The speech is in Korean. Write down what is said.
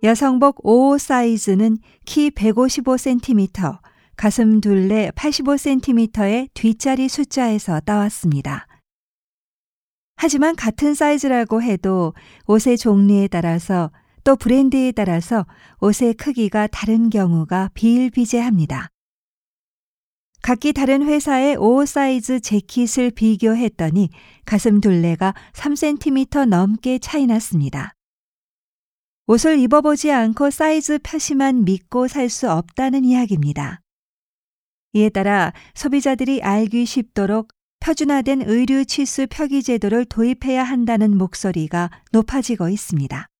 여성복 5호 사이즈는 키 155cm, 가슴 둘레 85cm의 뒷자리 숫자에서 따왔습니다. 하지만 같은 사이즈라고 해도 옷의 종류에 따라서 또 브랜드에 따라서 옷의 크기가 다른 경우가 비일비재합니다. 각기 다른 회사의 5호 사이즈 재킷을 비교했더니 가슴 둘레가 3cm 넘게 차이 났습니다. 옷을 입어보지 않고 사이즈 표시만 믿고 살 수 없다는 이야기입니다. 이에 따라 소비자들이 알기 쉽도록 표준화된 의류 치수 표기 제도를 도입해야 한다는 목소리가 높아지고 있습니다.